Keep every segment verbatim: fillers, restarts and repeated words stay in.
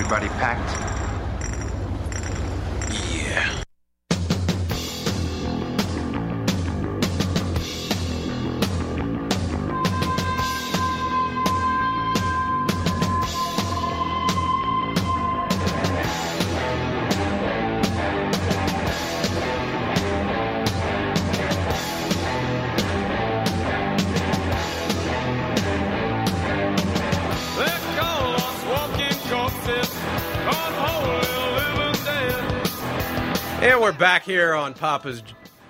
Everybody packed? Yeah. And we're back here on Papa's...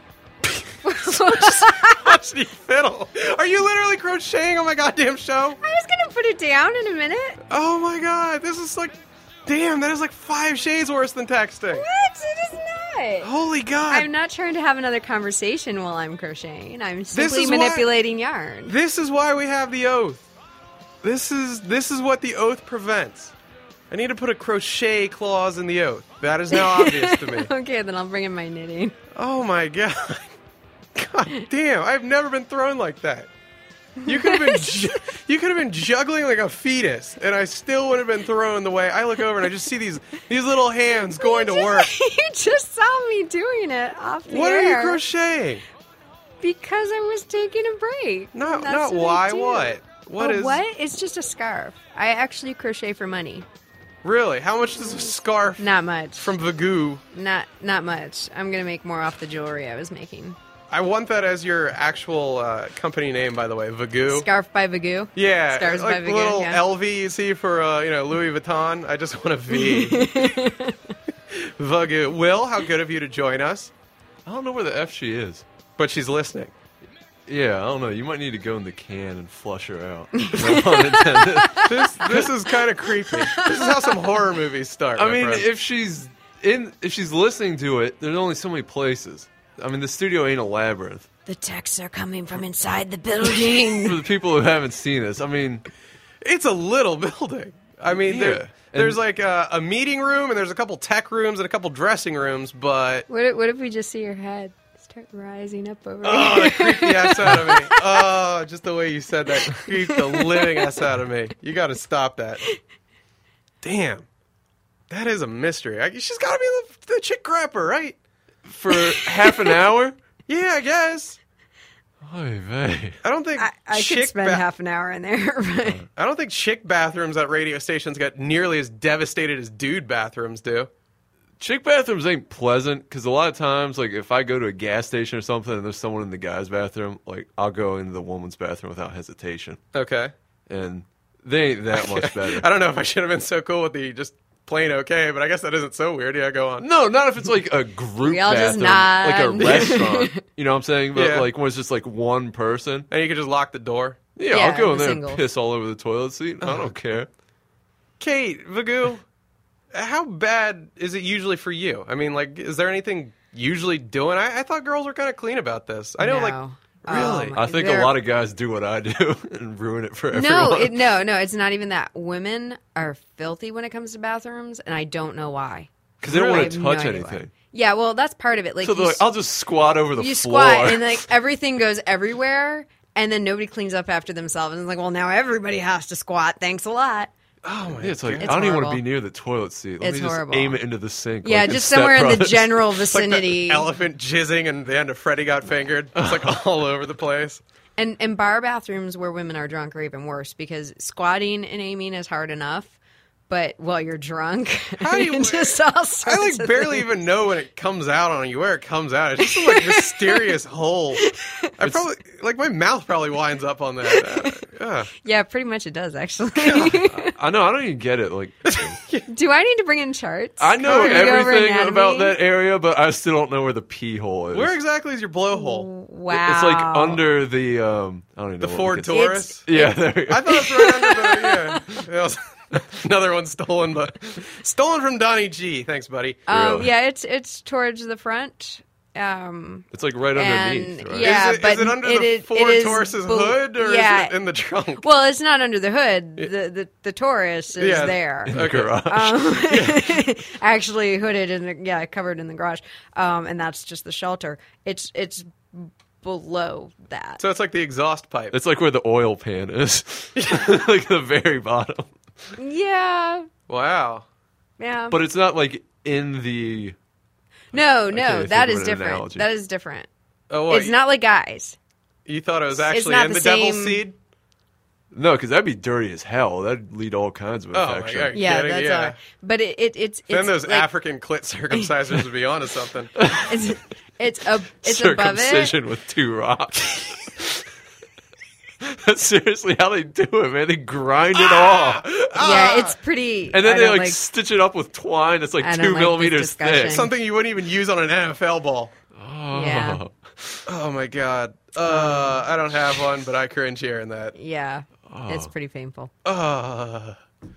What's the fiddle? Are you literally crocheting on my goddamn show? I was going to put it down in a minute. Oh my god, this is like... Damn, that is like five shades worse than texting. What? It is not. Holy god. I'm not trying to have another conversation while I'm crocheting. I'm simply is manipulating why, yarn. This is why we have the oath. This is This is what the oath prevents. I need to put a crochet clause in the oath. That is now obvious to me. Okay, then I'll bring in my knitting. Oh my god. God damn, I've never been thrown like that. You could have been ju- you could have been juggling like a fetus, and I still would have been thrown the way I look over and I just see these these little hands going to work. You just saw me doing it off the What air. are you crocheting? Because I was taking a break. No, And that's not what I why. do. What? What Oh, is? What? It's just a scarf. I actually crochet for money. Really? How much does a scarf Not much. from Vagoo? Not not much. I'm gonna make more off the jewelry I was making. I want that as your actual uh, company name, by the way, Vagoo. Scarf by Vagoo. Yeah, Scarves like by the Vagoo, little yeah. L V you see for uh, you know Louis Vuitton. I just want a V. Vagoo. Will, how good of you to join us? I don't know where the F she is. But she's listening. Yeah, I don't know. You might need to go in the can and flush her out. No pun intended. This this is kind of creepy. This is how some horror movies start. I my mean, friend. if she's in, if she's listening to it, there's only so many places. I mean, the studio ain't a labyrinth. The texts are coming from inside the building. For the people who haven't seen this, I mean, it's a little building. I mean, Yeah. there, And- there's like a, a meeting room, and there's a couple tech rooms and a couple dressing rooms, but What if, what if we just see your head start rising up over oh, here? that creeped the ass out of me. Oh, just the way you said that creeped the living ass out of me. You got to stop that. Damn, that is a mystery. I, she's got to be the, the chick crapper, right? for half an hour. Yeah, I guess. Oy vey. I don't think I, I chick could spend ba- half an hour in there. But I don't think chick bathrooms at radio stations get nearly as devastated as dude bathrooms do. Chick bathrooms ain't pleasant because a lot of times, like if I go to a gas station or something and there's someone in the guy's bathroom, like I'll go into the woman's bathroom without hesitation, Okay. and they ain't that much better. I don't know if I should have been so cool with the just plain okay, but I guess that isn't so weird. Yeah, go on. No, not if it's like a group We all just bathroom, nod. like a restaurant. You know what I'm saying? But Yeah. like when it's just like one person. And you can just lock the door. Yeah, Yeah, I'll go in the there single. and piss all over the toilet seat. I don't care. Kate, Vagoo, how bad is it usually for you? I mean, like, is there anything usually doing? I, I thought girls were kind of clean about this. I know, No. like, really? Um, I think There- a lot of guys do what I do and ruin it for everyone. no, it, no, no. It's not even that. Women are filthy when it comes to bathrooms, and I don't know why. because they don't I want have to no touch idea why. anything. Yeah, well, that's part of it. Like, So you, they're like, s- I'll just squat over the you floor. squat, and like everything goes everywhere, and then nobody cleans up after themselves. And it's like, well, now everybody has to squat. Thanks a lot. Oh, my Yeah, it's like It's I don't even want to horrible. be near the toilet seat. Let It's me just horrible. aim it into the sink. Yeah, like in just Step somewhere in the Brothers. general Like the vicinity. elephant jizzing and the end of Freddy Got Fingered. It's like all over the place. And and bar bathrooms where women are drunk are even worse because squatting and aiming is hard enough, but while you're drunk, How do you- just all I sorts like of barely things. even know when it comes out on you, where it comes out. It's just some, like mysterious hole. I probably like my mouth probably winds up on that. Uh, yeah. Yeah, pretty much it does actually. I know. I don't even get it. Like Do I need to bring in charts? I know Can we go over everything anatomy? about that area, but I still don't know where the pee hole is. Where exactly is your blowhole? Wow, It's like under the um. I don't even know The what Ford we could- Taurus? Yeah, there we go. I thought it's right under the yeah. It was- another one stolen, but stolen from Donnie G. Thanks, buddy. Um, Really? yeah, it's it's towards the front. Um, It's like right and underneath, right? yeah, is it, but is it under it the is- Ford it is Taurus's bel- hood, or yeah. is it in the trunk? Well, it's not under the hood. The the, the Taurus is Yeah. there. In the Okay. garage. Um, actually hooded in the yeah covered in the garage, um, and that's just the shelter. It's it's below that. So it's like the exhaust pipe. It's like where the oil pan is, like the very bottom. Yeah, Wow. Yeah. But it's not like in the. no, can't no, even that think of is an different. analogy. That is different. Oh, what, It's not like guys. You thought it was actually not in the the, devil's same- seed? No, because that'd be dirty as hell. That'd lead to all kinds of Oh, my infection. God. Yeah, kidding? that's Yeah. all right. But it, it it's Then it's those like, African clit circumcisers would be onto something. it's it's a it's above it. Circumcision with two rocks. That's seriously how they do it, man. They grind it off. Yeah, it's pretty. And then I they don't like, stitch it up with twine that's like I two don't like this millimeters discussion. thick. Something you wouldn't even use on an N F L ball. Oh. Yeah. Oh, my God. Uh, I don't have one, but I cringe hearing that. Yeah, it's Oh. pretty painful. Uh,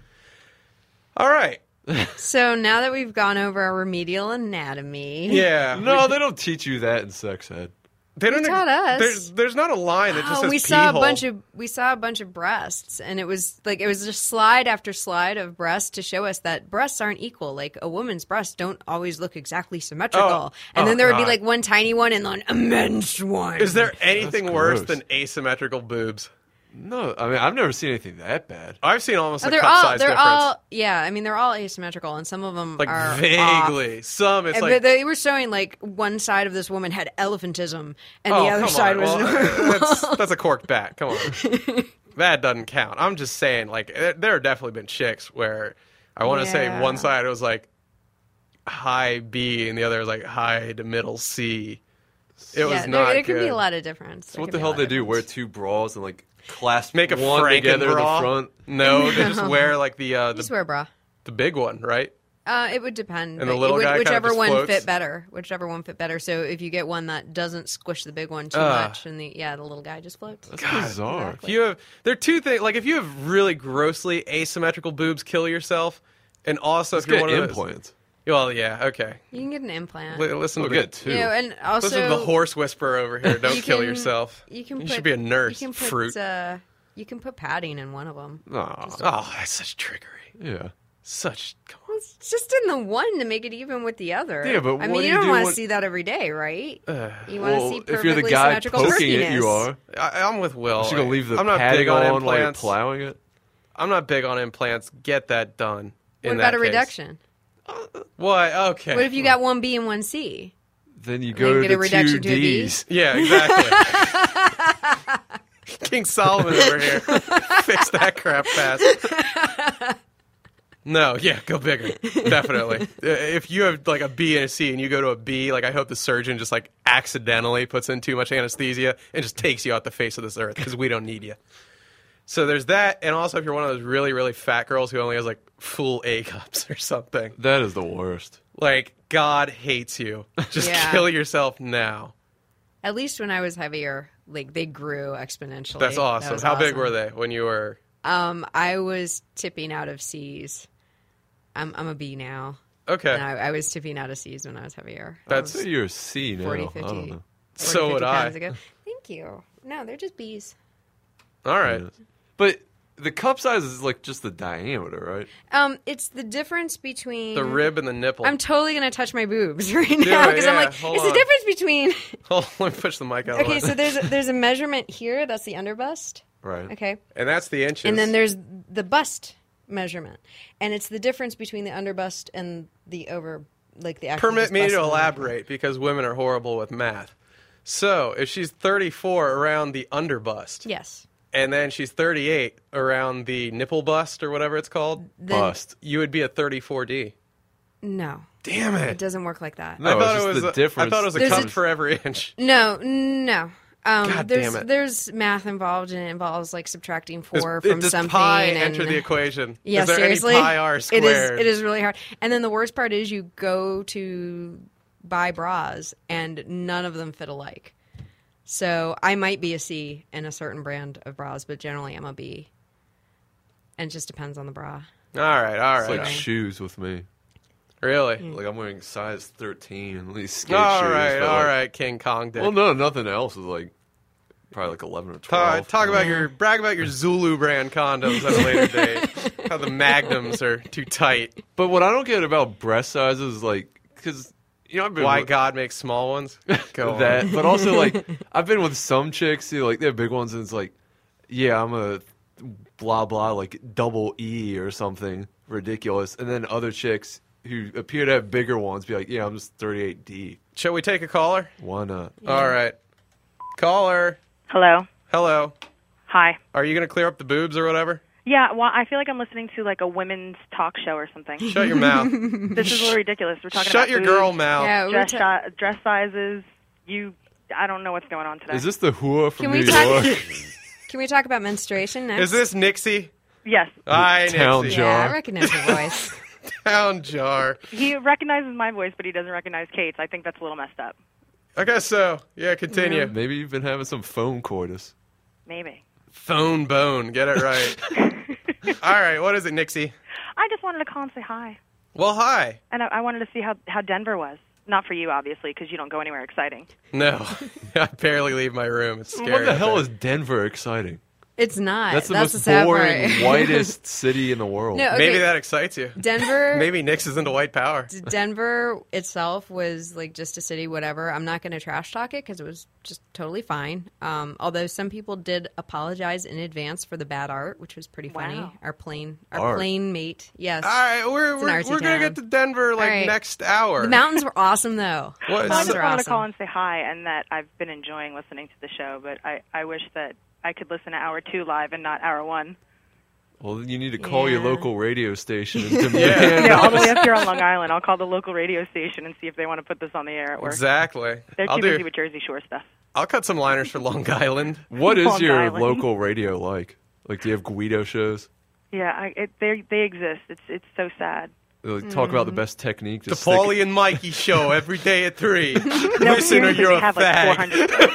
all right. So now that we've gone over our remedial anatomy, Yeah. No, they don't teach you that in sex ed. They don't They taught us. There's, there's not a line that just Oh, says we pee saw a hole. bunch of we saw a bunch of breasts, and it was like it was just slide after slide of breasts to show us that breasts aren't equal. Like a woman's breasts don't always look exactly symmetrical, Oh. and Oh, then there would be God. like one tiny one and then an immense one. Is there anything That's worse gross. than asymmetrical boobs? No, I mean, I've never seen anything that bad. I've seen almost Oh, a they're cup all size they're difference. all yeah. I mean, they're all asymmetrical, and some of them like are vaguely. off. Some it's And- like but they were showing like one side of this woman had elephantism, and oh, the other come side on. was Well, normal. that's, that's a corked bat. Come on. That doesn't count. I'm just saying, like, there there have definitely been chicks where I want to say Yeah. one side was like high B and the other was like high to middle C. It yeah, was there, not there good. could be a lot of difference. So There what could the be a hell lot they of do? Wear difference. two bras and like clasp Make a one Franken together in bra? the front? No, they just No. wear like the uh, Just the, wear a bra. the big one, right? Uh, it would depend. And the but little it would, guy kinda whichever just one floats? fit better. Whichever one fit better. So if you get one that doesn't squish the big one too Ah. much, and the yeah, the little guy just floats. That's bizarre. If you have, there are two things. Like if you have really grossly asymmetrical boobs, kill yourself. And also, Let's if you're get one of those, implants. well, yeah, okay. You can get an implant. Li- Listen We'll to the, get two. You know, and also listen to the horse whisperer over here. Don't you kill can- yourself. You can. You put, should be a nurse. You can put, fruit. Uh, you can put padding in one of them. Aw, Oh, that's such trickery. yeah. Such. Come on. It's just in the one to make it even with the other. Yeah, but I what mean, do you you don't do want to when- see that every day, right? Uh, You want to Well, see if perfectly you're the guy symmetrical poking it, perkiness. you are. I, I'm with Will. Is she gonna leave the I'm not padding big on, on while you're implants. plowing it? I'm not big on implants. Get that done. What in about that a case. reduction? What? Okay. What if you got one B and one C? Then you then go get to a reduction two to a B? Ds. Yeah, exactly. King Solomon over here. Fix that crap fast. No, yeah, go bigger. Definitely. Uh, If you have like a B and a C and you go to a B, like I hope the surgeon just like accidentally puts in too much anesthesia and just takes you off the face of this earth because we don't need you. So there's that, and also if you're one of those really, really fat girls who only has like full A cups or something, That is the worst. like God hates you. Just Yeah. kill yourself now. At least when I was heavier, like they grew exponentially. That's That awesome. was How big awesome. were they when you were? Um, I was tipping out of C's. I'm I'm a B now. Okay. And I, I was tipping out of C's when I was heavier. I That's- So was you're a C now. forty, I fifty, don't know. forty, So would fifty I. pounds ago. Thank you. No, they're just B's. All right. Yeah. But the cup size is like just the diameter, right? Um, it's the difference between The rib and the nipple. I'm totally gonna touch my boobs right now it, because I'm yeah, like, hold it's on. the difference between. Hold on, let me push the mic out. of the Okay, way. so there's a, there's a measurement here. That's the underbust. Right. Okay, and that's the inches. and then there's the bust measurement, and it's the difference between the underbust and the over, like the actual. Permit me bust to and the- elaborate because women are horrible with math. So if she's thirty-four around the underbust, Yes. and then she's thirty-eight around the nipple bust or whatever it's called, Then, Bust. you would be a thirty-four D. No, Damn it it! doesn't work like that. No, I thought it's it just was. the a- difference. I thought it was a There's cup a- for every inch. No, no. Um, God there's damn it. there's math involved, and it involves like subtracting four Does- from does something. pi and, enter the equation? Yeah, is there seriously. any pi r It squared? is. It is really hard. And then the worst part is you go to buy bras, and none of them fit alike. So I might be a C in a certain brand of bras, but generally I'm a B. And it just depends on the bra. All right, all It's right. like Okay. shoes with me. Really? Like I'm wearing size thirteen, at least skate All shoes. right, but, all like- right, King Kong dick. Well, no, nothing else is like probably like eleven or Talk, twelve. talk about your brag about your Zulu brand condoms at a later date. How the magnums are too tight. But what I don't get about breast sizes is like, because you know I've been Why with God makes small ones? Go that, on. but also like I've been with some chicks who like they have big ones, and it's like, yeah, I'm a blah blah, like double E or something ridiculous, and then other chicks who appear to have bigger ones be like, yeah, I'm just thirty-eight D. Shall we take a caller? Why not? Yeah. All right. Caller. Hello. Hello. Hi. Are you going to clear up the boobs or whatever? Yeah, well, I feel like I'm listening to like a women's talk show or something. Shut your mouth. This is a little ridiculous. We're talking Shut about your boobs, girl mouth. Yeah, we were dress, ta- si- dress sizes. You, I don't know what's going on today. Is this the Hua from Can New we talk? York? Can we talk about menstruation next? Is this Nixie? Yes. Hi, Town Nixie. jar. Yeah, I recognize your voice. Town jar. He recognizes my voice, but he doesn't recognize Kate's. I think that's a little messed up. I guess so. Yeah, continue. Maybe you've been having some phone coitus. Maybe. Phone bone. Get it right. All right. What is it, Nixie? I just wanted to call and say hi. Well, hi. And I, I wanted to see how, how Denver was. Not for you, obviously, because you don't go anywhere exciting. No. I barely leave my room. It's scary. What the out hell there. is Denver exciting? It's not. That's the That's the most sad boring, part. whitest city in the world. No, okay. Maybe that excites you. Denver. Maybe Nix is into white power. Denver itself was like just a city, whatever. I'm not going to trash talk it because it was just totally fine. Um, although some people did apologize in advance for the bad art, which was pretty funny. Wow. Our plane, our Art. plane mate, yes. All right. We're, It's an we're, artsy we're going to town. get to Denver like All right. next hour. The mountains were awesome, though. What? The Well, I mountains just are wanted to awesome. call and say hi, and that I've been enjoying listening to the show, but I, I wish that I could listen to hour two live and not hour one. Well, then you need to call your Yeah. local radio station and demand. Yeah. Yeah, all the way up here on Long Island. I'll call the local radio station and see if they want to put this on the air at work. Exactly. They're I'll too do. busy with Jersey Shore stuff. I'll cut some liners for Long Island. What is Long your Island. local radio like? Like, do you have Guido shows? Yeah, I, it, they they exist. It's it's so sad. They like, talk about the Mm. best technique. The Just stick- Paulie and Mikey show every day at three. No, Listen or seriously, you're they a have like fag. four hundred.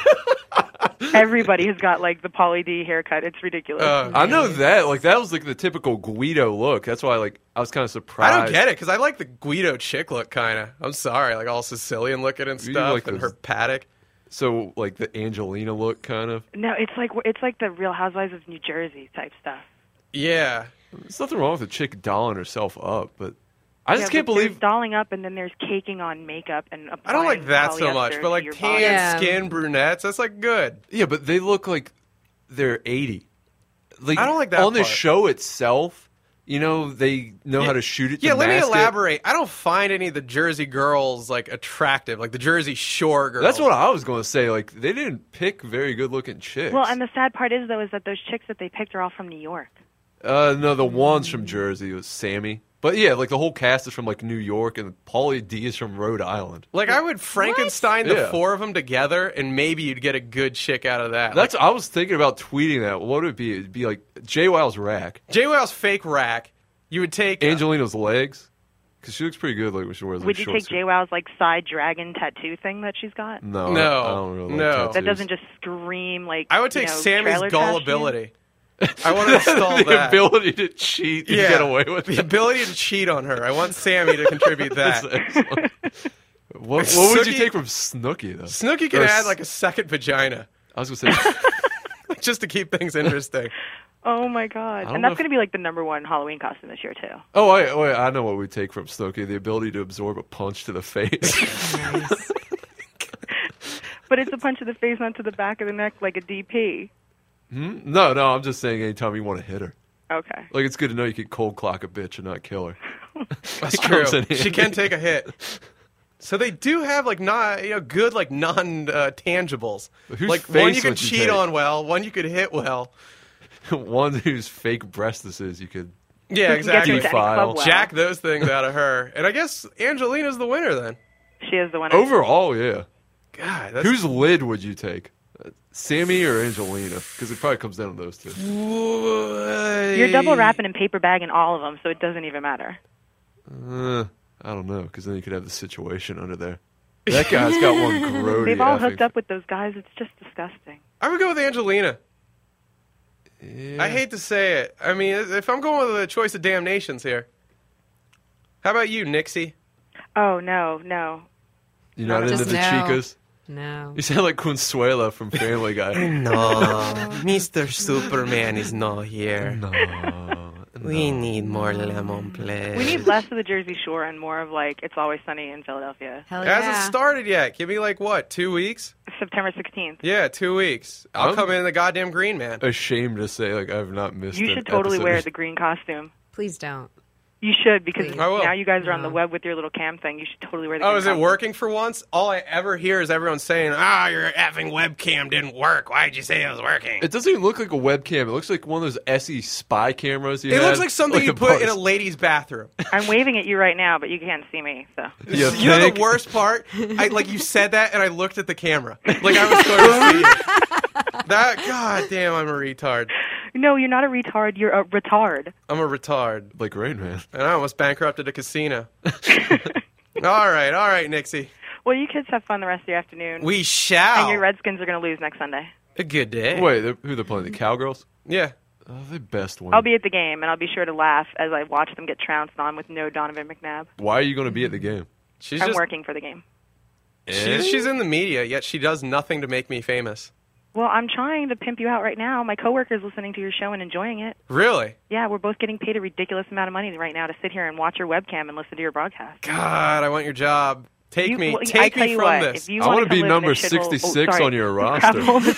Everybody has got like the Pauly D haircut. It's ridiculous. Uh, I know that. Like, that was like the typical Guido look. That's why, like, I was kind of surprised. I don't get it because I like the Guido chick look, kind of. I'm sorry, like all Sicilian looking and You stuff, like and those- her paddock. So, like, the Angelina look, kind of. No, it's like it's like the Real Housewives of New Jersey type stuff. Yeah, There's nothing wrong with a chick dolling herself up, but I just Yeah, can't but there's believe. dolling up, and then there's caking on makeup and I don't like applying that so polyester much, to but like your tan body. Yeah. skin brunettes, that's like good. Yeah, but they look like they're eighty. Like, I don't like that on the part. show itself. You know, they know how to shoot it. To Yeah, let me mask it. elaborate. I don't find any of the Jersey girls like attractive, like the Jersey Shore girls. That's what I was going to say. Like, they didn't pick very good-looking chicks. Well, and the sad part is though is that those chicks that they picked are all from New York. uh, no, the one's from Jersey. It was Sammy. But yeah, like the whole cast is from like New York, and Pauly D is from Rhode Island. Like I would Frankenstein the Yeah. four of them together, and maybe you'd get a good chick out of that. That's. I was thinking about tweeting that. What would it be? It'd be like JWoww's rack, J Wow's fake rack. You would take Angelina's legs, because she looks pretty good. Like when she wears. Like, Would you short take skirt. JWoww's like side dragon tattoo thing that she's got? No, No, I, I don't really like no. tattoos. That doesn't just scream like. I would you take know, Sammy's trailer trash gullibility. I want to install the that. ability to cheat and Yeah, get away with the it. ability to cheat on her. I want Sammy to contribute That's that. excellent. What, what would you Snooki- take from Snooki though? Snooki can Or add s- like a second vagina I was gonna say. just to keep things interesting. Oh my god! don't And know that's if- going to be like the number one Halloween costume this year too. Oh, wait, wait, I know what we take from Snooki: the ability to absorb a punch to the face. Nice. But it's a punch to the face, not to the back of the neck, like a D P. Hmm? No, no, I'm just saying. Anytime you want to hit her, Okay. like it's good to know you can cold clock a bitch and not kill her. That's It comes true. in She handy. can take a hit. So they do have like not you know good like non uh, tangibles. Whose Like one face you can would you cheat take? on well, one you could hit well. One whose fake breastises you could. Yeah, You can get exactly. you into any Defile. club well. Jack those things out of her, and I guess Angelina's the winner then. She is the winner. Overall, yeah. God, that's Whose lid would you take? Uh, Sammy or Angelina? Because it probably comes down to those two. You're double wrapping and paper bagging all of them, so it doesn't even matter. Uh, I don't know, because then you could have the situation under there. That guy's got one grody. They've all effing- hooked up with those guys. It's just disgusting. I would go with Angelina. Yeah. I hate to say it. I mean, if I'm going with a choice of damnations here, how about you, Nixie? Oh no, no. You're not Just into the no. Chicas? No. You sound like Consuela from Family Guy. No, Mister Superman is not here. No. We need more lemon play. We need less of the Jersey Shore and more of like It's Always Sunny in Philadelphia. Hell It yeah. hasn't started yet. Give me like what, two weeks? September sixteenth. Yeah, two weeks. I'll I'm- come in the goddamn green, man. Ashamed to say, like, I've not missed. You an should totally episode. wear the green costume. Please don't. You should, because Please. I will. now you guys are on the No. web with your little cam thing. You should totally wear the Oh, green is it costume. working for once? All I ever hear is everyone saying, ah, your effing webcam didn't work. Why'd you say it was working? It doesn't even look like a webcam. It looks like one of those S E spy cameras you It had. looks like something you the put in bus. a lady's bathroom. I'm waving at you right now, but you can't see me, so. You You know think? the worst part? I like you said that, and I looked at the camera, like I was going to see it. That god damn, I'm a retard. No, you're not a retard. You're a retard. I'm a retard, Like Rain Man. and I almost bankrupted a casino. all right, all right, Nixie. Well, you kids have fun the rest of the afternoon. We shall. And your Redskins are going to lose next Sunday. A good day. Wait, they're, who they're playing? The Cowgirls? Yeah. Oh, they best win. I'll be at the game, and I'll be sure to laugh as I watch them get trounced on with no Donovan McNabb. Why are you going to be at the game? She's I'm just working for the game. she's, she's in the media, yet she does nothing to make me famous. Well, I'm trying to pimp you out right now. My coworker's listening to your show and enjoying it. Really? Yeah, we're both getting paid a ridiculous amount of money right now to sit here and watch your webcam and listen to your broadcast. God, I want your job. Take You- me, well, I take tell me you from what, this. If you I want wanna to be live in a number shithole- sixty-six oh, sorry. on your Crap roster. hole in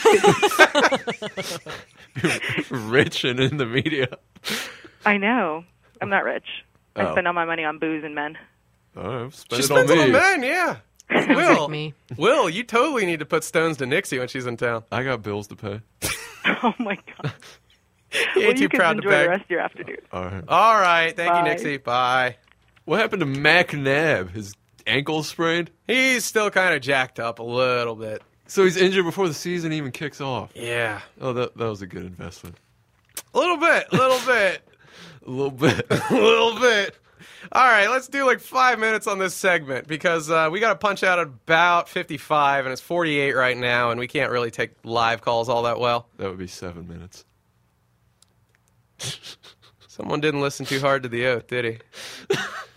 the city. Rich and in the media. I know. I'm not rich. I Oh. spend all my money on booze and men. All right, spend She it on spends it me. on men, yeah. Sounds Will, like me. Will, you totally need to put stones to Nixie when she's in town. I got bills to pay. Oh, my God. He Well, ain't you too can proud to enjoy beg. the rest of your afternoon. All right. All right, thank you, Bye. Nixie. Bye. What happened to McNabb? His ankle sprained? He's still kind of jacked up a little bit. So he's injured before the season even kicks off. Yeah. Oh, that that was a good investment. A little bit, a little bit, A little bit. a little bit. All right, let's do like five minutes on this segment because uh, we got to punch out at about fifty-five, and it's forty-eight right now, and we can't really take live calls all that well. That would be seven minutes. Someone didn't listen too hard to the oath, did he?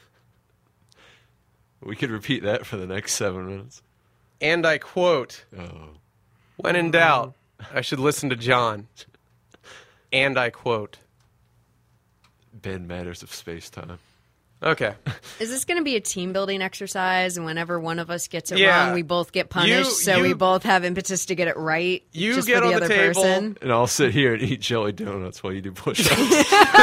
We could repeat that for the next seven minutes. And I quote, Oh. when in doubt, I should listen to John. And I quote. Ben Matters of space time. Okay. Is this going to be a team building exercise? And whenever one of us gets it Yeah. wrong, we both get punished, You- so you- we both have impetus to get it right. You just get for the on the other table. person. And I'll sit here and eat jelly donuts while you do push-ups.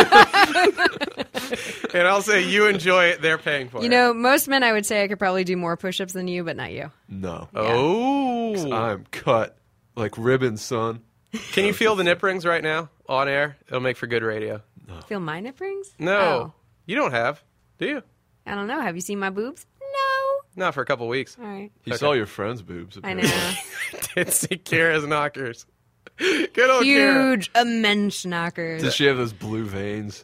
And I'll say, you enjoy it, they're paying for it. You know, most men, I would say I could probably do more push-ups than you, but not you. No. Oh. I'm cut like ribbons, son. Can you feel the nip rings right now on air? It'll make for good radio. Feel my nip rings? No. Oh. You don't have, do you? I don't know. Have you seen my boobs? No. Not for a couple weeks. All right. He Okay. saw your friend's boobs. I apparently. know. Did see Kara's knockers. Good old Kara. Huge, immense knockers. Does she have those blue veins?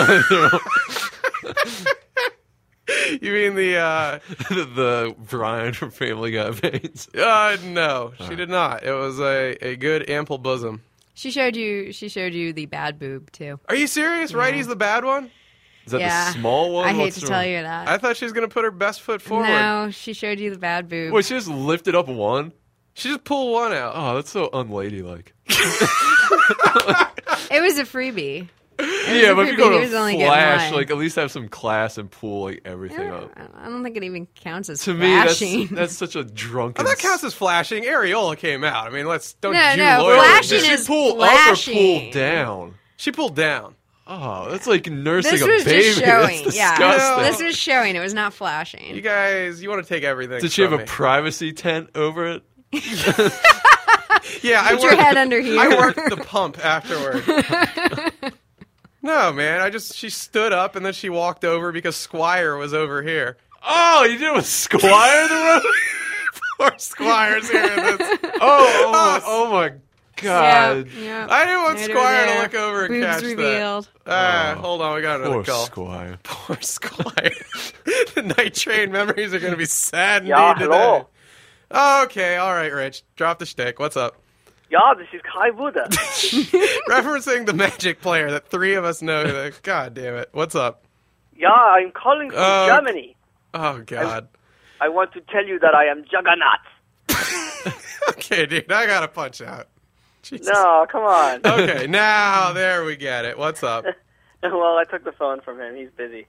You mean the, uh, the, the Brian from Family Guy veins. uh, no, she did not. It was a, a good ample bosom. She showed you. She showed you the bad boob too. Are you serious? Righty's the bad one? Is that Yeah. the small one? I hate What's to the- tell you that. I thought she was going to put her best foot forward. No, she showed you the bad boob. Wait, she just lifted up one? She just pulled one out. Oh, that's so unladylike. It was a freebie. Yeah, a but if you freebie. go He to was only getting Flash, one. like at least have some class and pull like everything up. I don't think it even counts as To me, that's flashing. that's such a drunken. Oh, that counts as flashing. Areola came out. I mean, let's don't No, you no, loyal. flashing Did she is pull flashing. up or pull down? She pulled down. Oh, that's like nursing This a was baby. just showing. That's Yeah, disgusting. this was showing. It was not flashing. You guys, you want to take everything. Did she have from a me. privacy tent over it? Yeah, I Put your worked, head under here. I worked the pump afterward. No, man. I just she stood up and then she walked over because Squire was over here. Oh, you did it with Squire the road? Poor Squire's here. In this. Oh, oh, my, oh my God. Yeah, yeah. I didn't want Right over Squire to there. look over and Boobs catch revealed. that. Ah, Oh. hold on, we got another Poor call. Squire. Poor Squire. The night train memories are going to be sad indeed Yeah, today. hello. Okay, all right, Rich. Drop the shtick. What's up? Ja, this is Kai Wuda. Referencing the Magic player that three of us know. That, God damn it. What's up? Ja, I'm calling from Uh, Germany. Oh, God. I want to tell you that I am Juggernaut. Okay, dude, I got to punch out. Jesus. No, come on. Okay, now there we get it. What's up? Well, I took the phone from him. He's busy.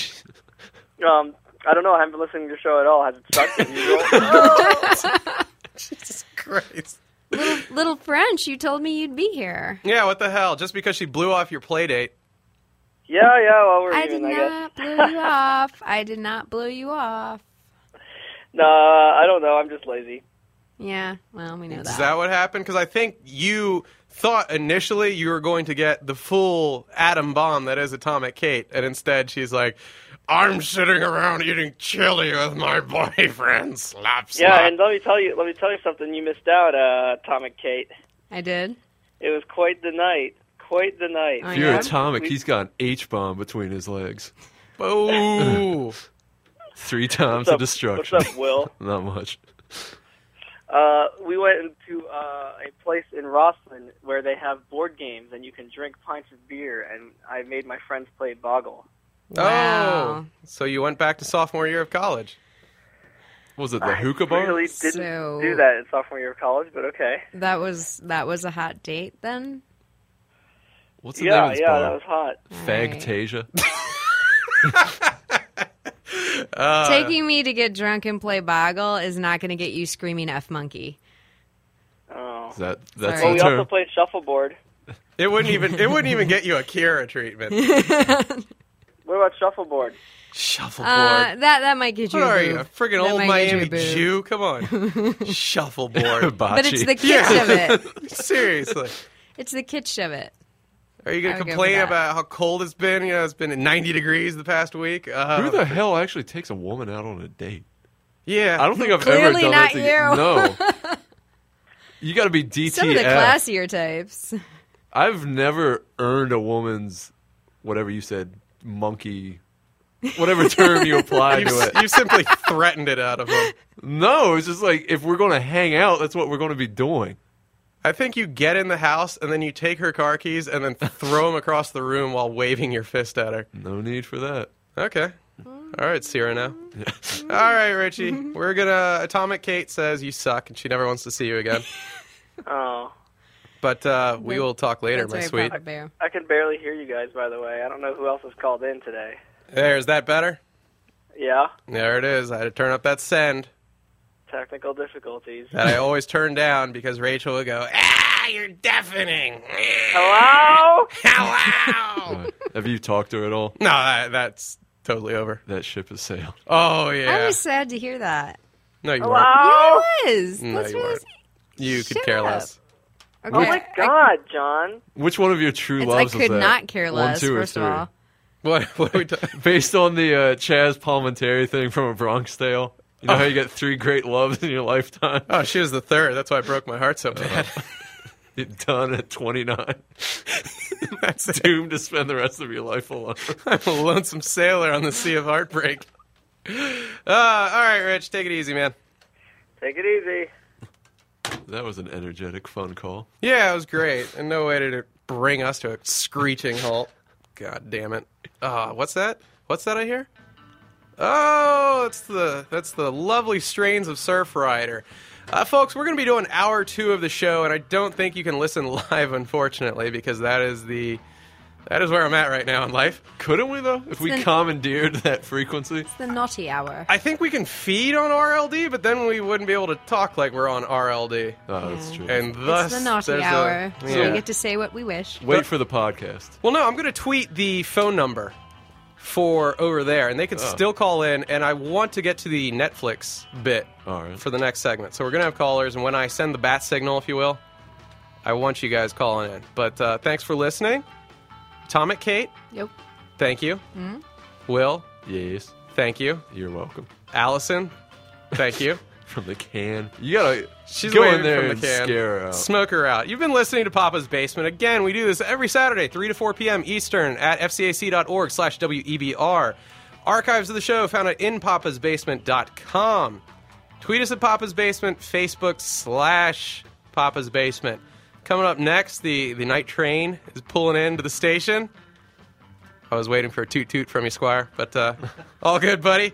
Um, I don't know. I haven't been listening to your show at all. Has it sucked as usual? Jesus Christ. Little, little French, you told me you'd be here. Yeah, what the hell? Just because she blew off your play date. Yeah, yeah, well, we're I even, did I guess. not blow you off. I did not blow you off. No, I don't know. I'm just lazy. Yeah, well, we know that. Is that what happened? Because I think you thought initially you were going to get the full atom bomb that is Atomic Kate, and instead she's like, I'm sitting around eating chili with my boyfriend. Slap, slap. Yeah, and let me tell you, let me tell you something. You missed out, uh, Atomic Kate. I did? It was quite the night. Quite the night. Oh, If you're yeah? Atomic, he's got an H-bomb between his legs. Ooh. Three times What's up, the destruction. What's up, Will? Not much. Uh, we went into uh, a place in Rosslyn where they have board games and you can drink pints of beer, and I made my friends play Boggle. Wow. Oh, so you went back to sophomore year of college. Was it the hookah bar? I really didn't So- do that in sophomore year of college, but okay. That was that was a hot date then? What's the Yeah, name of this yeah, bar? that was hot. Fagtasia. Uh, Taking me to get drunk and play Boggle is not going to get you screaming F monkey. Oh. Is that that's Sorry. Oh, the we term? also played shuffleboard. It wouldn't even it wouldn't even get you a Kira treatment. What about shuffleboard? Shuffleboard. Uh, that that might get you what a are boob. you, a friggin' That old might get you a Miami boob. Jew? Come on. Shuffleboard. But it's Bocce. the kitsch Yeah. of it. Seriously. It's the kitsch of it. Are you I going to would go for complain that. about how cold it's been? You know, it's been ninety degrees the past week. Uh, Who the hell actually takes a woman out on a date? Yeah. I don't think I've Clearly ever done not that. To you. No. You got to be D T F. Some of the classier types. I've never earned a woman's, whatever you said, monkey, whatever term you apply You, to s- it. you simply threatened it out of him. No, it's just like, if we're going to hang out, that's what we're going to be doing. I think you get in the house and then you take her car keys and then throw them across the room while waving your fist at her. No need for that. Okay. All right, Sierra now. All right, Richie. We're going to... Atomic Kate says you suck and she never wants to see you again. Oh. But uh, we will talk later, That's my very sweet. Papa Bear. I can barely hear you guys, by the way. I don't know who else has called in today. There, is that better? Yeah? There it is. I had to turn up that send Technical difficulties. that I always turn down because Rachel would go, ah, you're deafening. Hello? Hello. Uh, have you talked to her at all? No, that, that's totally over. That ship has sailed. Oh, yeah. I was sad to hear that. No, you weren't. Hello? Yeah, I was. No, Let's you really weren't. You could Shut care up. less. Okay. Oh my I- God, John. Which one of your true It's, I loves was could that? not care less, One, two, or first three? of all. What, what are we talking Based on the uh, Chaz Palminteri thing from A Bronx Tale. You know how you get three great loves in your lifetime? Oh, she was the third. That's why it broke my heart so bad. You're done at twenty-nine. That's it. Doomed to spend the rest of your life alone. I'm a lonesome sailor on the sea of heartbreak. Uh, all right, Rich, take it easy, man. Take it easy. That was an energetic, fun call. Yeah, it was great. And no way to bring us to a screeching halt. God damn it. Uh, what's that? What's that I hear? Oh, that's the that's the lovely strains of Surf Rider. Uh, folks, we're going to be doing hour two of the show, and I don't think you can listen live, unfortunately, because that is the that is where I'm at right now in life. Couldn't we, though? If we the- commandeered that frequency? It's the naughty hour. I think we can feed on R L D, but then we wouldn't be able to talk like we're on R L D. Oh, that's Yeah. true. And thus, It's the naughty there's a- hour. So yeah. we get to say what we wish. Wait for the podcast. Well, no, I'm going to tweet the phone number for over there, and they can Oh. still call in, and I want to get to the Netflix bit All right. for the next segment. So we're going to have callers, and when I send the bat signal, if you will, I want you guys calling in. But uh, thanks for listening. Atomic Kate, Yep. thank you. Hmm? Will, Yes. thank you. You're welcome. Allison, thank you. From the can. You gotta She's go waving in there from and the can. scare her out. Smoke her out. You've been listening to Papa's Basement. Again, we do this every Saturday, three to four p.m. Eastern at fcac.org slash WEBR. Archives of the show found at in papas basement dot com. Tweet us at Papa's Basement, Facebook slash Papa's Basement. Coming up next, the, the night train is pulling into the station. I was waiting for a toot toot from you, Squire, but uh, all good, buddy.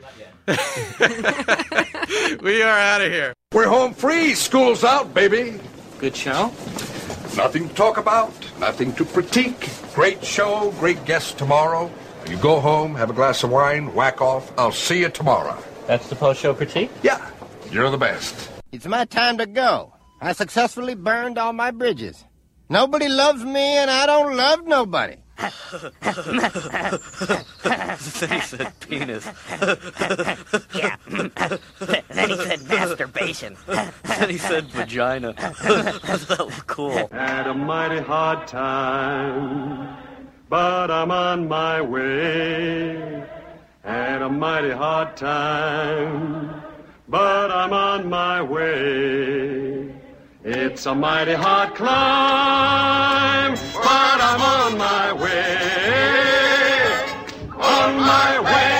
We are out of here. We're home free. School's out, baby. Good show. Nothing to talk about, nothing to critique. Great show, great guests tomorrow. You go home, have a glass of wine, whack off. I'll see you tomorrow. That's the post-show critique? Yeah, you're the best. It's my time to go. I successfully burned all my bridges. Nobody loves me, and I don't love nobody. Then he said penis. Yeah. Then he said masturbation. Then he said vagina. That was cool. Had a mighty hard time, but I'm on my way. Had a mighty hard time, but I'm on my way. It's a mighty hard climb, but I'm on my way, on my way.